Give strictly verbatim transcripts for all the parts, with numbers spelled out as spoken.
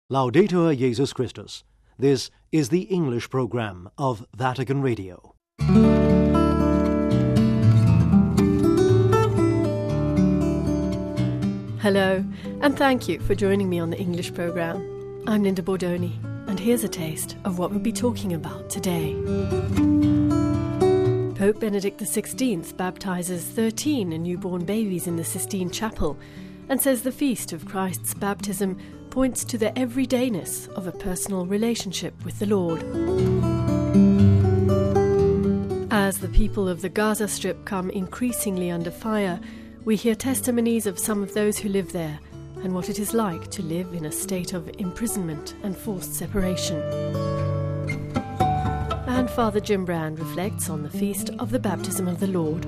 Laudetur Jesus Christus. This is the English program of Vatican Radio. Hello, and thank you for joining me on the English program. I'm Linda Bordoni, and here's a taste of what we'll be talking about today. Pope Benedict the sixteenth baptizes thirteen newborn babies in the Sistine Chapel and says the feast of Christ's baptism points to the everydayness of a personal relationship with the Lord. As the people of the Gaza Strip come increasingly under fire, we hear testimonies of some of those who live there and what it is like to live in a state of imprisonment and forced separation. And Father Jim Brand reflects on the feast of the baptism of the Lord.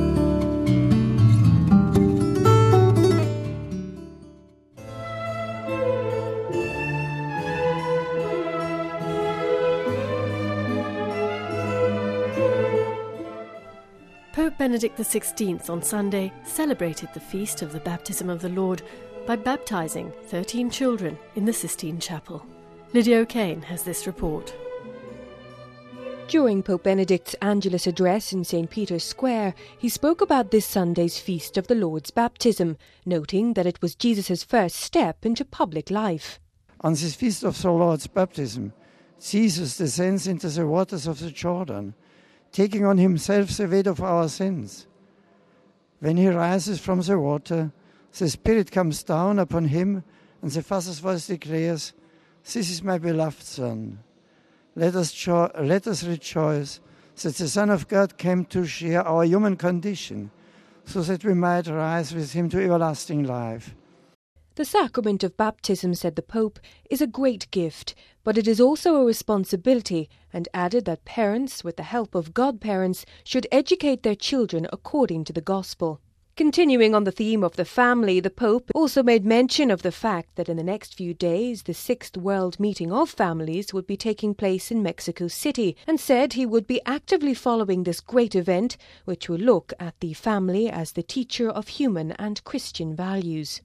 Pope Benedict the sixteenth on Sunday celebrated the feast of the baptism of the Lord by baptizing thirteen children in the Sistine Chapel. Lydia O'Kane has this report. During Pope Benedict's Angelus address in Saint Peter's Square, he spoke about this Sunday's feast of the Lord's baptism, noting that it was Jesus' first step into public life. On this feast of the Lord's baptism, Jesus descends into the waters of the Jordan, taking on himself the weight of our sins. When he rises from the water, the Spirit comes down upon him, and the Father's voice declares, "This is my beloved Son." Let us, jo- let us rejoice that the Son of God came to share our human condition, so that we might rise with him to everlasting life. The sacrament of baptism, said the Pope, is a great gift, but it is also a responsibility, and added that parents, with the help of godparents, should educate their children according to the gospel. Continuing on the theme of the family, the Pope also made mention of the fact that in the next few days the sixth World Meeting of Families would be taking place in Mexico City, and said he would be actively following this great event, which will look at the family as the teacher of human and Christian values.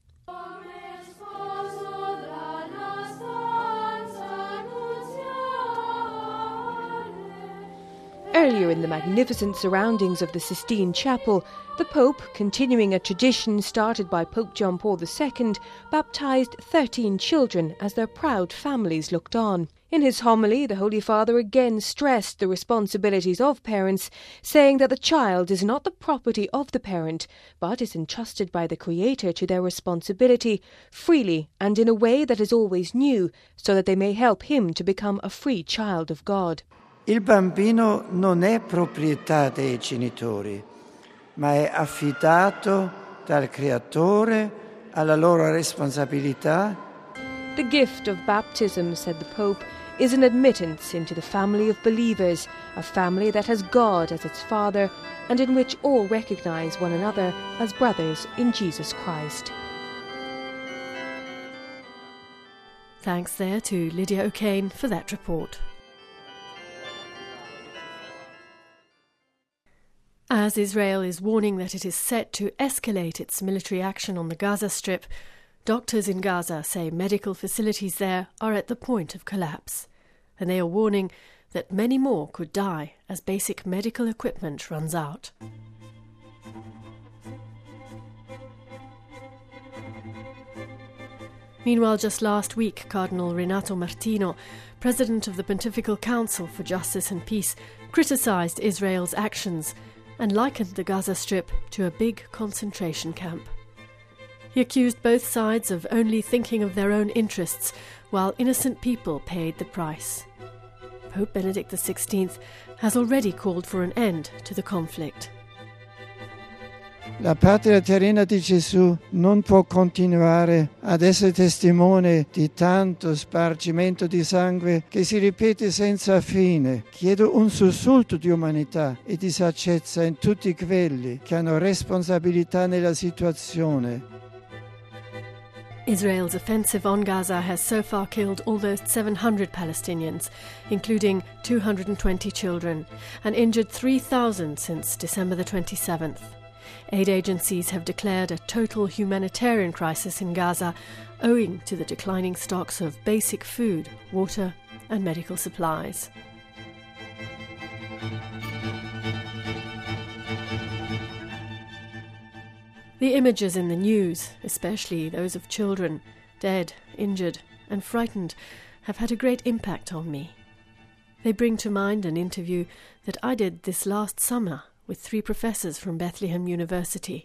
Earlier in the magnificent surroundings of the Sistine Chapel, the Pope, continuing a tradition started by Pope John Paul the Second, baptized thirteen children as their proud families looked on. In his homily, the Holy Father again stressed the responsibilities of parents, saying that the child is not the property of the parent, but is entrusted by the Creator to their responsibility, freely and in a way that is always new, so that they may help him to become a free child of God. Il bambino non è proprietà dei genitori, ma è affidato dal Creatore alla loro responsabilità. The gift of baptism, said the Pope, is an admittance into the family of believers, a family that has God as its Father, and in which all recognize one another as brothers in Jesus Christ. Thanks there to Lydia O'Kane for that report. As Israel is warning that it is set to escalate its military action on the Gaza Strip, doctors in Gaza say medical facilities there are at the point of collapse, and they are warning that many more could die as basic medical equipment runs out. Meanwhile, just last week, Cardinal Renato Martino, president of the Pontifical Council for Justice and Peace, criticised Israel's actions and likened the Gaza Strip to a big concentration camp. He accused both sides of only thinking of their own interests, while innocent people paid the price. Pope Benedict the sixteenth has already called for an end to the conflict. La patria terrena di Gesù non può continuare ad essere testimone di tanto spargimento di sangue che si ripete senza fine. Chiedo un sussulto di umanità e di saggezza in tutti quelli che hanno responsabilità nella situazione. Israel's offensive on Gaza has so far killed almost seven hundred Palestinians, including two hundred twenty children, and injured three thousand since December the twenty-seventh. Aid agencies have declared a total humanitarian crisis in Gaza, owing to the declining stocks of basic food, water and medical supplies. The images in the news, especially those of children, dead, injured and frightened, have had a great impact on me. They bring to mind an interview that I did this last summer with three professors from Bethlehem University.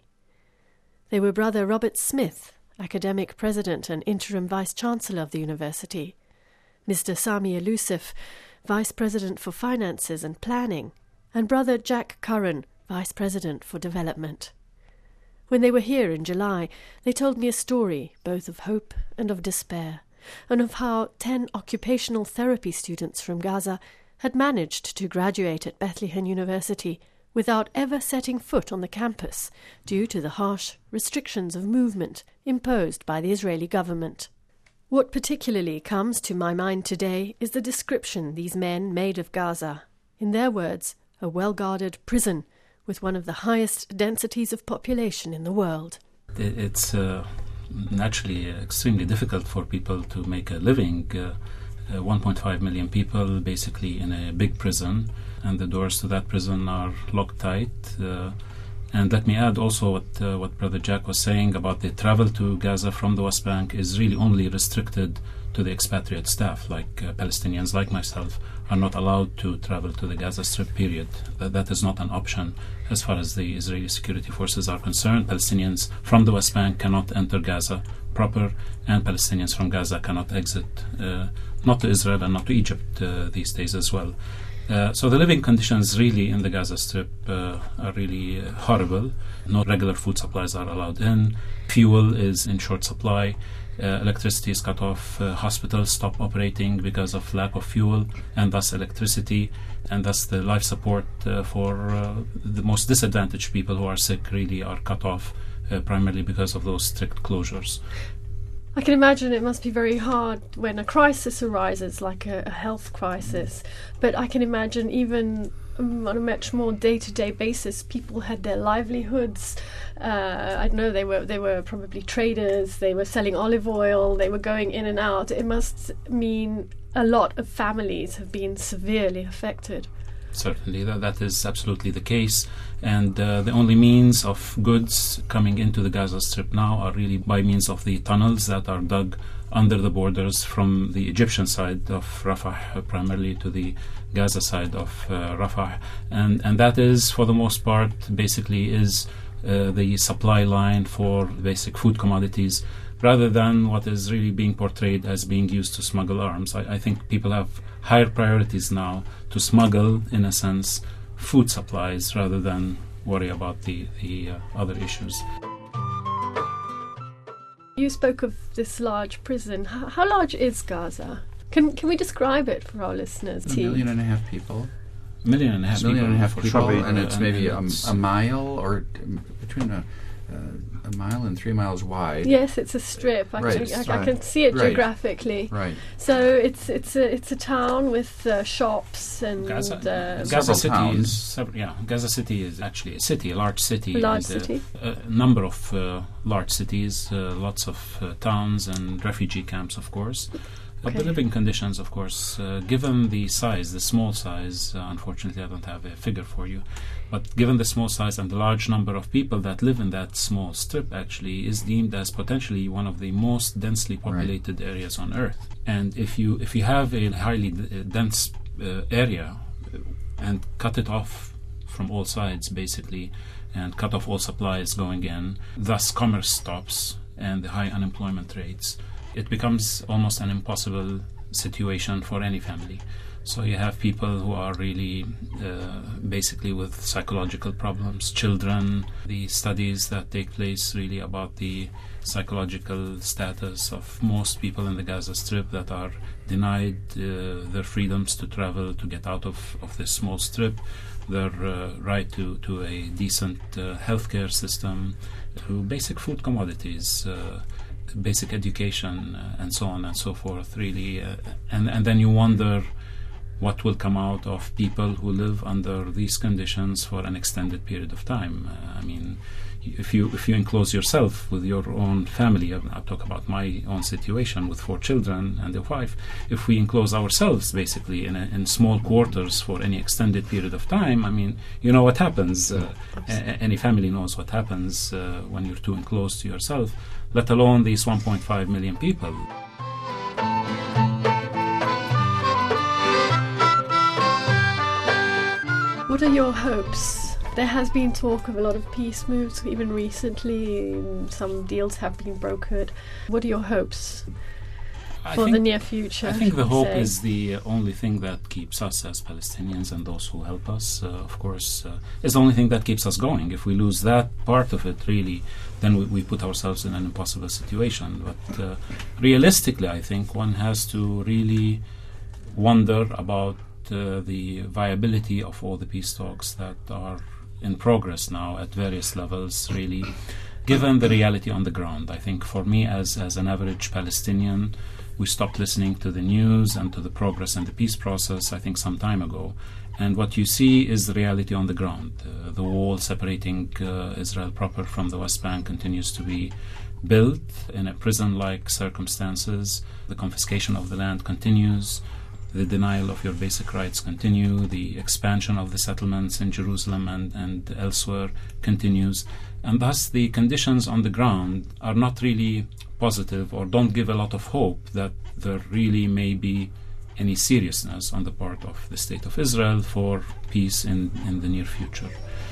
They were Brother Robert Smith, academic president and interim vice-chancellor of the university, Mister Sami Elusif, vice president for finances and planning, and Brother Jack Curran, vice president for development. When they were here in July, they told me a story both of hope and of despair, and of how ten occupational therapy students from Gaza had managed to graduate at Bethlehem University without ever setting foot on the campus due to the harsh restrictions of movement imposed by the Israeli government. What particularly comes to my mind today is the description these men made of Gaza. In their words, a well-guarded prison with one of the highest densities of population in the world. It's uh, naturally extremely difficult for people to make a living. Uh, uh, one point five million people basically in a big prison, and the doors to that prison are locked tight. Uh, and let me add also what, uh, what Brother Jack was saying about the travel to Gaza from the West Bank is really only restricted to the expatriate staff, like uh, Palestinians like myself are not allowed to travel to the Gaza Strip, period. That, that is not an option as far as the Israeli security forces are concerned. Palestinians from the West Bank cannot enter Gaza proper, and Palestinians from Gaza cannot exit, uh, not to Israel and not to Egypt uh, these days as well. Uh, so the living conditions really in the Gaza Strip uh, are really uh, horrible. No regular food supplies are allowed in. Fuel is in short supply. Uh, electricity is cut off. Uh, hospitals stop operating because of lack of fuel and thus electricity, and thus the life support uh, for uh, the most disadvantaged people who are sick really are cut off uh, primarily because of those strict closures. I can imagine it must be very hard when a crisis arises, like a, a health crisis, but I can imagine even um, on a much more day-to-day basis, people had their livelihoods. Uh, I don't know, they were they were probably traders, they were selling olive oil, they were going in and out. It must mean a lot of families have been severely affected. Certainly, that, that is absolutely the case. And uh, the only means of goods coming into the Gaza Strip now are really by means of the tunnels that are dug under the borders from the Egyptian side of Rafah, uh, primarily to the Gaza side of uh, Rafah. And, and that is, for the most part, basically is uh, the supply line for basic food commodities, rather than what is really being portrayed as being used to smuggle arms. I, I think people have higher priorities now to smuggle, in a sense, food supplies rather than worry about the, the uh, other issues. You spoke of this large prison. How, how large is Gaza? Can can we describe it for our listeners? A million and a half people. A million and a half a million people. and a half for people, sure. and it's uh, maybe and a, it's a mile or um, between a, uh, a mile and three miles wide. Yes, it's a strip. I, Right, can, I, I right. can see it Right. geographically. Right. So it's it's a it's a town with uh, shops and Gaza, uh, Gaza Several City towns. is sev- yeah. Gaza City is actually a city, a large city. A large and, uh, city. A number of uh, large cities, uh, lots of uh, towns and refugee camps, of course. But Okay. the living conditions, of course, uh, given the size, the small size, uh, unfortunately I don't have a figure for you, but given the small size and the large number of people that live in that small strip, actually is deemed as potentially one of the most densely populated areas on Earth. And if you if you have a highly d- uh, dense uh, area uh, and cut it off from all sides, basically, and cut off all supplies going in, thus commerce stops and the high unemployment rates, it becomes almost an impossible situation for any family. So you have people who are really uh, basically with psychological problems, children, the studies that take place really about the psychological status of most people in the Gaza Strip that are denied uh, their freedoms to travel, to get out of, of this small strip, their uh, right to, to a decent uh, healthcare system, to basic food commodities, uh, basic education, uh, and so on and so forth, really. Uh, and, and then you wonder what will come out of people who live under these conditions for an extended period of time. Uh, I mean, if you if you enclose yourself with your own family, I'll, I'll talk about my own situation with four children and a wife. If we enclose ourselves basically in, a, in small quarters for any extended period of time, I mean, you know what happens. Uh, a, any family knows what happens uh, when you're too enclosed to yourself, let alone these one point five million people. What are your hopes? There has been talk of a lot of peace moves, even recently. Some deals have been brokered. What are your hopes I for think, the near future? I think the hope say? is the only thing that keeps us as Palestinians and those who help us, uh, of course, uh, is the only thing that keeps us going. If we lose that part of it, really, then we, we put ourselves in an impossible situation. But uh, realistically, I think one has to really wonder about uh, the viability of all the peace talks that are in progress now at various levels, really, given the reality on the ground. I think for me, as, as an average Palestinian, we stopped listening to the news and to the progress in the peace process, I think, some time ago. And what you see is the reality on the ground. Uh, the wall separating uh, Israel proper from the West Bank continues to be built in a prison-like circumstances. The confiscation of the land continues. The denial of your basic rights continue. The expansion of the settlements in Jerusalem and, and elsewhere continues. And thus the conditions on the ground are not really positive or don't give a lot of hope that there really may be any seriousness on the part of the State of Israel for peace in, in the near future.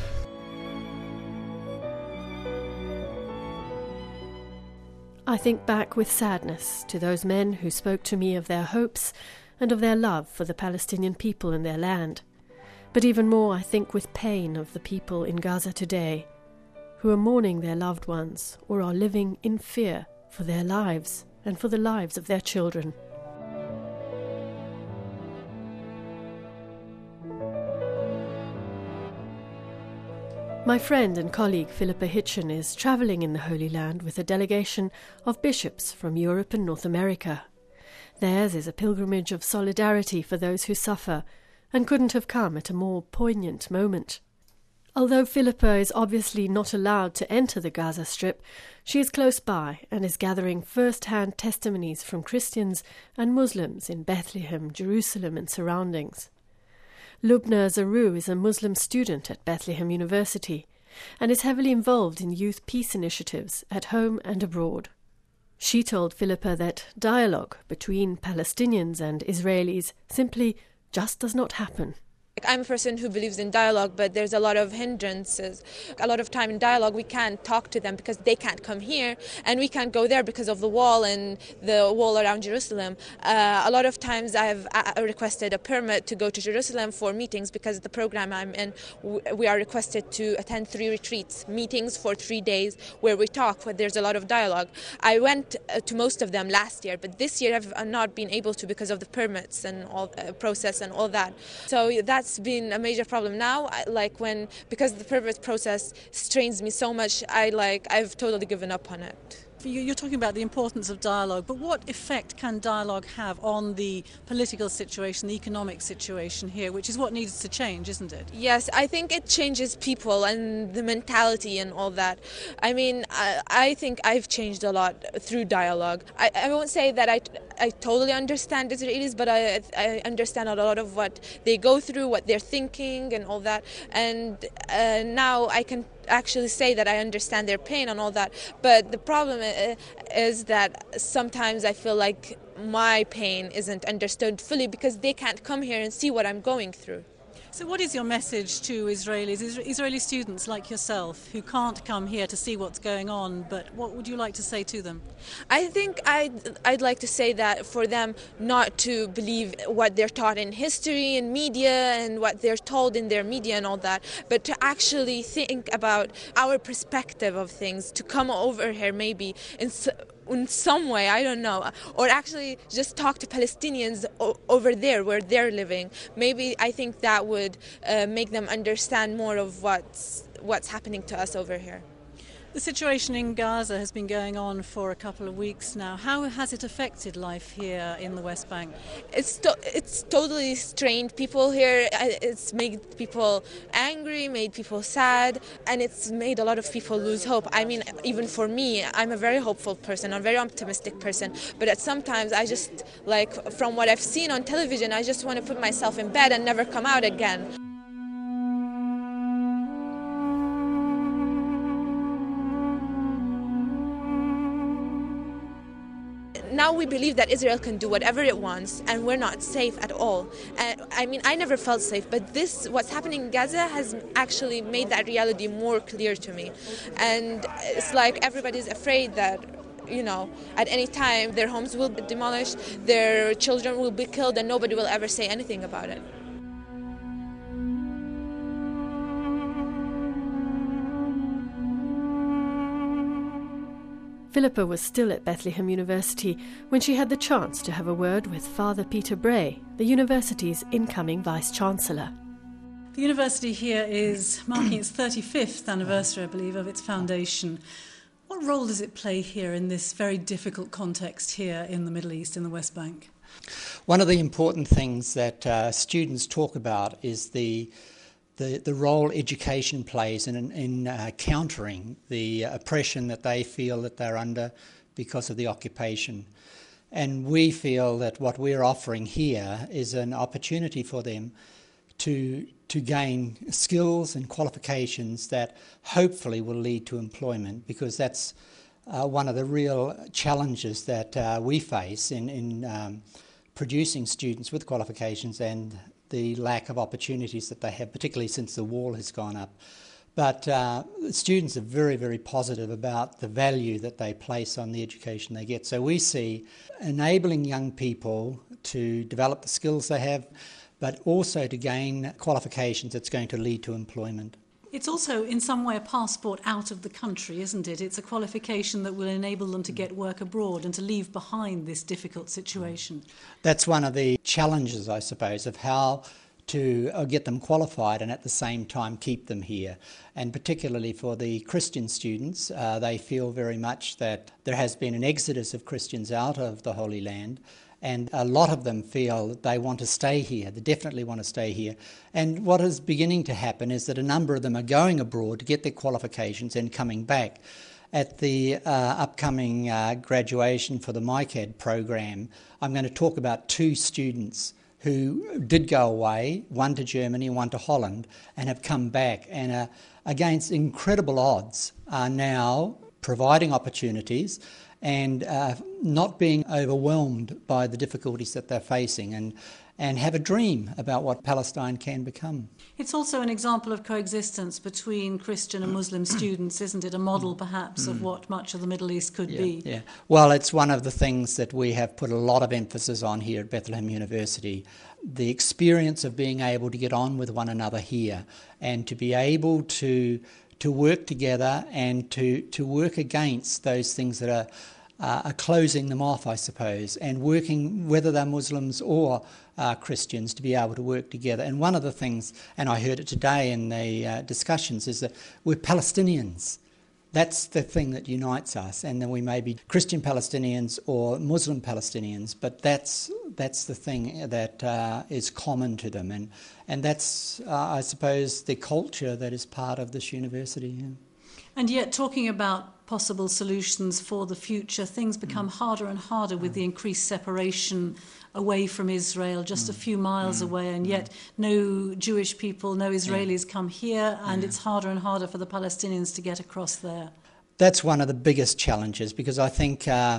I think back with sadness to those men who spoke to me of their hopes and of their love for the Palestinian people and their land. But even more, I think with pain of the people in Gaza today, who are mourning their loved ones or are living in fear for their lives and for the lives of their children. My friend and colleague Philippa Hitchen is travelling in the Holy Land with a delegation of bishops from Europe and North America. Theirs is a pilgrimage of solidarity for those who suffer, and couldn't have come at a more poignant moment. Although Philippa is obviously not allowed to enter the Gaza Strip, she is close by and is gathering first-hand testimonies from Christians and Muslims in Bethlehem, Jerusalem and surroundings. Lubna Zaru is a Muslim student at Bethlehem University and is heavily involved in youth peace initiatives at home and abroad. She told Philippa that dialogue between Palestinians and Israelis simply just does not happen. I'm a person who believes in dialogue, but there's a lot of hindrances. A lot of time in dialogue we can't talk to them because they can't come here, and we can't go there because of the wall and the wall around Jerusalem. Uh, a lot of times I've I requested a permit to go to Jerusalem for meetings because the program I'm in, we are requested to attend three retreats, meetings for three days where we talk, where there's a lot of dialogue. I went uh, to most of them last year, but this year I've not been able to because of the permits and all uh, process and all that. So that's It's been a major problem now. I, like when because the permit process strains me so much, I like I've totally given up on it. You're talking about the importance of dialogue, but what effect can dialogue have on the political situation, the economic situation here, which is what needs to change, isn't it? Yes, I think it changes people and the mentality and all that. I mean, I, I think I've changed a lot through dialogue. I, I won't say that I, I totally understand Israelis, but I, I understand a lot of what they go through, what they're thinking and all that. And uh, now I can actually say that I understand their pain and all that, but the problem is that sometimes I feel like my pain isn't understood fully because they can't come here and see what I'm going through. So what is your message to Israelis, Israeli students like yourself who can't come here to see what's going on, but what would you like to say to them? I think I'd, I'd like to say that for them not to believe what they're taught in history and media and what they're told in their media and all that, but to actually think about our perspective of things, to come over here maybe in in some way, I don't know, or actually just talk to Palestinians o- over there where they're living. Maybe I think that would uh, make them understand more of what's what's happening to us over here. The situation in Gaza has been going on for a couple of weeks now. How has it affected life here in the West Bank? It's to- it's totally strained people here. It's made people angry, made people sad, and it's made a lot of people lose hope. I mean, even for me, I'm a very hopeful person, a very optimistic person, but at sometimes I just, like, from what I've seen on television, I just want to put myself in bed and never come out again. Now we believe that Israel can do whatever it wants, and we're not safe at all. And I mean, I never felt safe, but this, what's happening in Gaza, has actually made that reality more clear to me. And it's like everybody's afraid that, you know, at any time their homes will be demolished, their children will be killed, and nobody will ever say anything about it. Philippa was still at Bethlehem University when she had the chance to have a word with Father Peter Bray, the university's incoming Vice-Chancellor. The university here is marking its thirty-fifth anniversary, I believe, of its foundation. What role does it play here in this very difficult context here in the Middle East, in the West Bank? One of the important things that uh, students talk about is the The, the role education plays in, in uh, countering the oppression that they feel that they're under because of the occupation. And we feel that what we're offering here is an opportunity for them to, to gain skills and qualifications that hopefully will lead to employment, because that's uh, one of the real challenges that uh, we face in, in um, producing students with qualifications and the lack of opportunities that they have, particularly since the wall has gone up. But uh, students are very, very positive about the value that they place on the education they get. So we see enabling young people to develop the skills they have, but also to gain qualifications that's going to lead to employment. It's also, in some way, a passport out of the country, isn't it? It's a qualification that will enable them to get work abroad and to leave behind this difficult situation. That's one of the challenges, I suppose, of how to get them qualified and at the same time keep them here. And particularly for the Christian students, uh, they feel very much that there has been an exodus of Christians out of the Holy Land, and a lot of them feel that they want to stay here. They definitely want to stay here. And what is beginning to happen is that a number of them are going abroad to get their qualifications and coming back. At the uh, upcoming uh, graduation for the MICAD program, I'm going to talk about two students who did go away, one to Germany, one to Holland, and have come back, and uh, against incredible odds are now providing opportunities and uh, not being overwhelmed by the difficulties that they're facing, and, and have a dream about what Palestine can become. It's also an example of coexistence between Christian and Muslim students, isn't it? A model, perhaps, of what much of the Middle East could yeah, be. Yeah. Well, it's one of the things that we have put a lot of emphasis on here at Bethlehem University. The experience of being able to get on with one another here and to be able to to work together and to, to work against those things that are, uh, are closing them off, I suppose, and working, whether they're Muslims or uh, Christians, to be able to work together. And one of the things, and I heard it today in the uh, discussions, is that we're Palestinians. That's the thing that unites us, and then we may be Christian Palestinians or Muslim Palestinians, but that's that's the thing that uh, is common to them, and and that's, uh, I suppose, the culture that is part of this university. Yeah. And yet, talking about possible solutions for the future, things become mm. harder and harder with mm. the increased separation away from Israel, just mm. a few miles mm. away, and yet no Jewish people, no Israelis yeah. come here, and yeah. it's harder and harder for the Palestinians to get across there. That's one of the biggest challenges, because I think uh,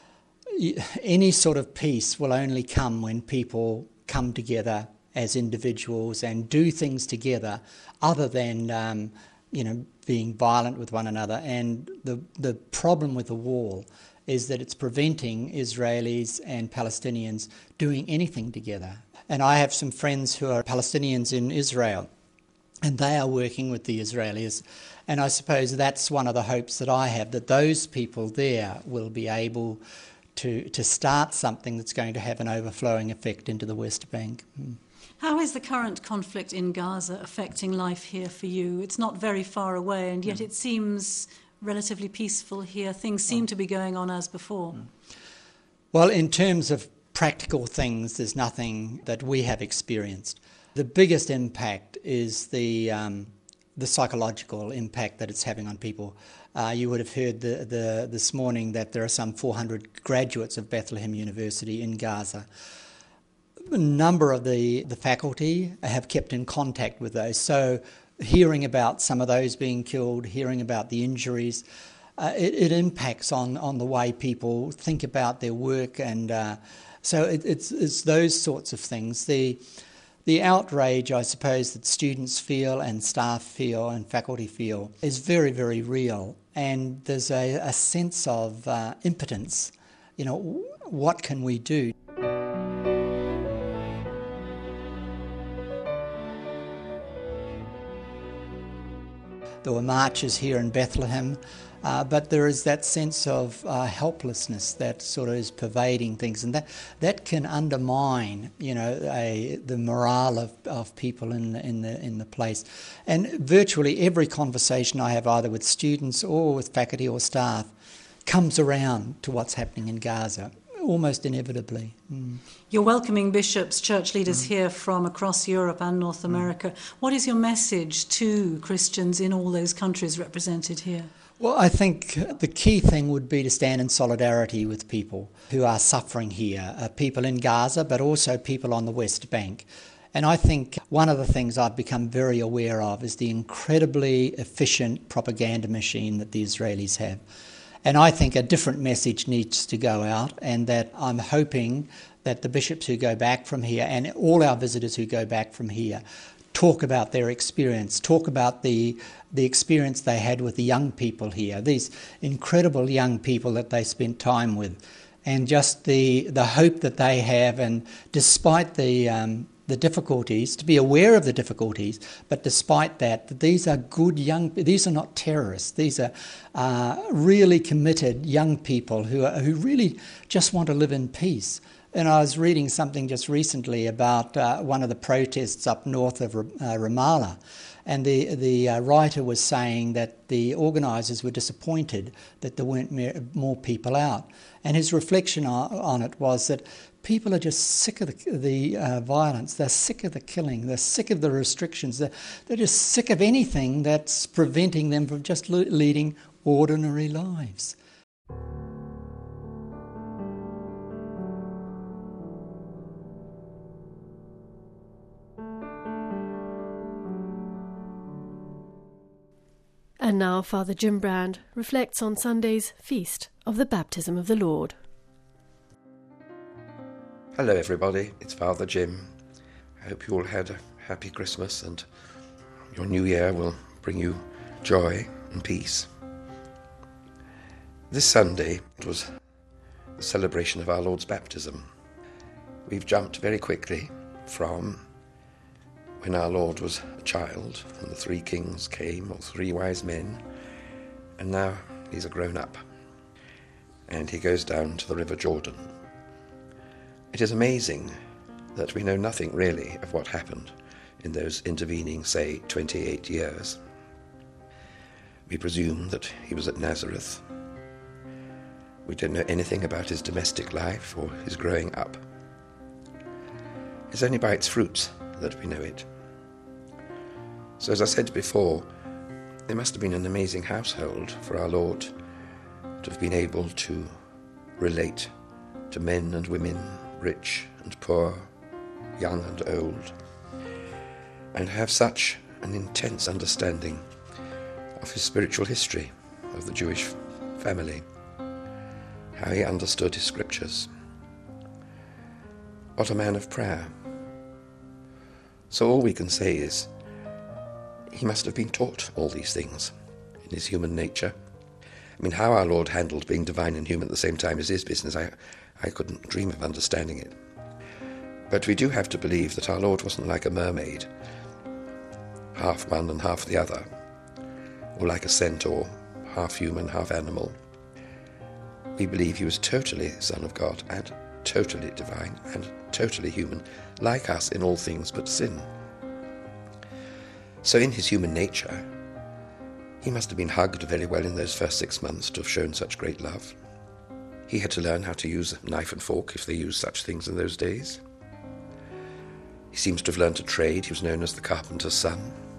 any sort of peace will only come when people come together as individuals and do things together other than um, you know, being violent with one another. And the the problem with the wall is that it's preventing Israelis and Palestinians doing anything together. And I have some friends who are Palestinians in Israel, and they are working with the Israelis. And I suppose that's one of the hopes that I have, that those people there will be able to to start something that's going to have an overflowing effect into the West Bank. Mm. How is the current conflict in Gaza affecting life here for you? It's not very far away, and yet it seems relatively peaceful here? Things seem to be going on as before. Well, in terms of practical things, there's nothing that we have experienced. The biggest impact is the um, the psychological impact that it's having on people. Uh, you would have heard the, the, this morning that there are some four hundred graduates of Bethlehem University in Gaza. A number of the, the faculty have kept in contact with those. So hearing about some of those being killed, hearing about the injuries, uh, it, it impacts on, on the way people think about their work. And uh, so it, it's, it's those sorts of things. The, the outrage, I suppose, that students feel and staff feel and faculty feel is very, very real. And there's a, a sense of uh, impotence. You know, what can we do? There were marches here in Bethlehem, uh, but there is that sense of uh, helplessness that sort of is pervading things, and that, that can undermine, you know, a, the morale of, of people in the, in the in the place. And virtually every conversation I have, either with students or with faculty or staff, comes around to what's happening in Gaza, almost inevitably. Mm. You're welcoming bishops, church leaders mm. here from across Europe and North America. Mm. What is your message to Christians in all those countries represented here? Well, I think the key thing would be to stand in solidarity with people who are suffering here, uh, people in Gaza, but also people on the West Bank. And I think one of the things I've become very aware of is the incredibly efficient propaganda machine that the Israelis have. And I think a different message needs to go out, and that I'm hoping that the bishops who go back from here and all our visitors who go back from here talk about their experience, talk about the the experience they had with the young people here, these incredible young people that they spent time with, and just the the hope that they have, and despite the um, the difficulties, to be aware of the difficulties, but despite that, that these are good young, these are not terrorists, these are uh, really committed young people who are, who really just want to live in peace. And I was reading something just recently about uh, one of the protests up north of uh, Ramallah, and the, the uh, writer was saying that the organisers were disappointed that there weren't more people out. And his reflection on it was that people are just sick of the, the uh, violence, they're sick of the killing, they're sick of the restrictions, they're, they're just sick of anything that's preventing them from just le- leading ordinary lives. And now Father Jim Brand reflects on Sunday's Feast of the Baptism of the Lord. Hello everybody, it's Father Jim. I hope you all had a happy Christmas and your new year will bring you joy and peace. This Sunday it was the celebration of our Lord's baptism. We've jumped very quickly from when our Lord was a child and the three kings came, or three wise men, and now he's a grown-up and he goes down to the River Jordan. It is amazing that we know nothing really of what happened in those intervening, say, twenty-eight years. We presume that he was at Nazareth. We don't know anything about his domestic life or his growing up. It's only by its fruits that we know it. So as I said before, it must have been an amazing household for our Lord to have been able to relate to men and women, rich and poor, young and old, and have such an intense understanding of his spiritual history, of the Jewish family, how he understood his scriptures. What a man of prayer. So all we can say is, he must have been taught all these things in his human nature. I mean, how our Lord handled being divine and human at the same time is his business. I, I couldn't dream of understanding it. But we do have to believe that our Lord wasn't like a mermaid, half one and half the other, or like a centaur, half human, half animal. We believe he was totally Son of God and totally divine and totally human, like us in all things but sin. So in his human nature, He must have been hugged very well in those first six months to have shown such great love. He had to learn how to use a knife and fork, if they used such things in those days. He seems to have learned a trade. He was known as the carpenter's son.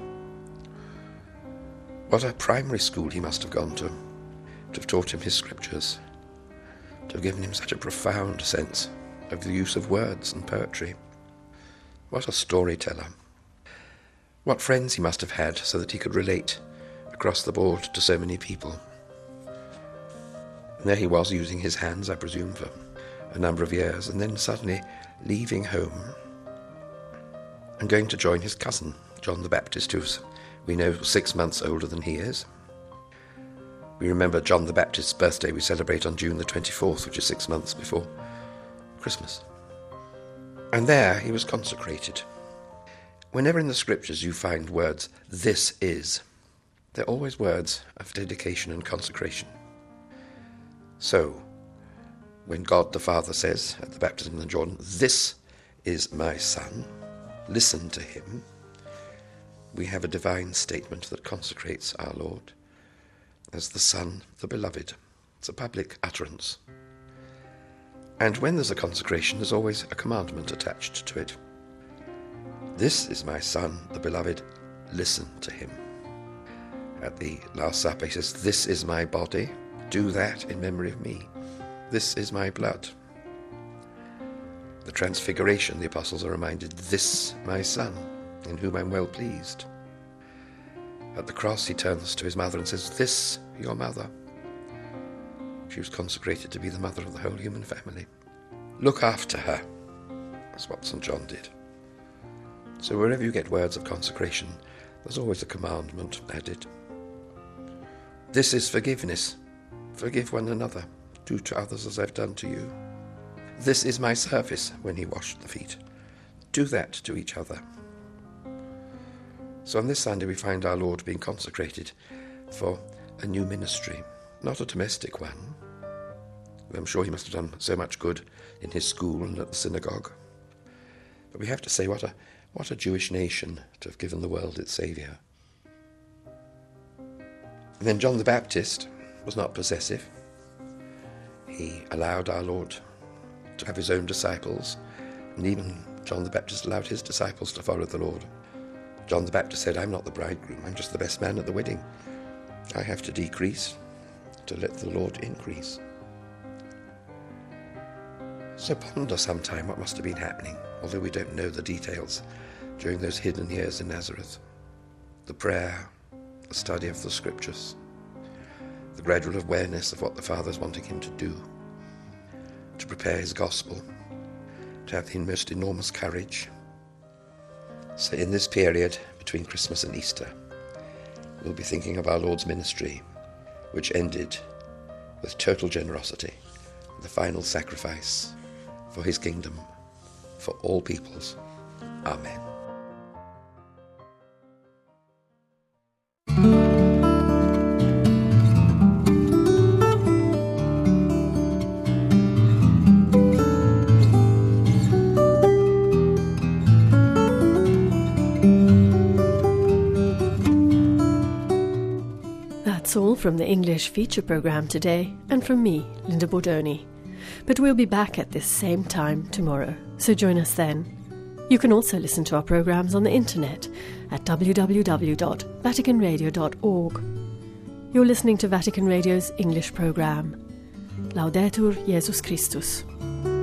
What a primary school he must have gone to, to have taught him his scriptures, to have given him such a profound sense of the use of words and poetry. What a storyteller. What friends he must have had so that he could relate across the board to so many people. And there he was, using his hands, I presume, for a number of years, and then suddenly leaving home and going to join his cousin, John the Baptist, who's, we know, six months older than he is. We remember John the Baptist's birthday we celebrate on June the twenty-fourth, which is six months before Christmas. And there he was consecrated. Whenever in the scriptures you find words, "this is," they're always words of dedication and consecration. So, when God the Father says at the baptism in the Jordan, "This is my Son, listen to him," we have a divine statement that consecrates our Lord as the Son, the Beloved. It's a public utterance. And when there's a consecration, there's always a commandment attached to it. "This is my Son, the Beloved, listen to him." At the Last Supper he says, "This is my body, do that in memory of me. This is my blood." The Transfiguration, the apostles are reminded, "This my Son, in whom I'm well pleased." At the cross he turns to his mother and says, "This your mother." She was consecrated to be the mother of the whole human family. Look after her. That's what Saint John did. So wherever you get words of consecration, there's always a commandment added. This is forgiveness. Forgive one another. Do to others as I've done to you. This is my service, when he washed the feet. Do that to each other. So on this Sunday we find our Lord being consecrated for a new ministry, not a domestic one. I'm sure he must have done so much good in his school and at the synagogue. But we have to say, what a what a Jewish nation to have given the world its Saviour. And then John the Baptist was not possessive. He allowed our Lord to have his own disciples, and even John the Baptist allowed his disciples to follow the Lord. John the Baptist said, "I'm not the bridegroom, I'm just the best man at the wedding. I have to decrease to let the Lord increase." So ponder sometime what must have been happening, although we don't know the details, during those hidden years in Nazareth. The prayer, the study of the scriptures, the gradual awareness of what the Father's wanting him to do, to prepare his gospel, to have the most enormous courage. So in this period between Christmas and Easter, we'll be thinking of our Lord's ministry, which ended with total generosity, the final sacrifice for his kingdom, for all peoples. Amen. That's all from the English feature programme today, and from me, Linda Bordoni. But we'll be back at this same time tomorrow, so join us then. You can also listen to our programmes on the internet at w w w dot vatican radio dot org. You're listening to Vatican Radio's English programme. Laudetur Jesus Christus.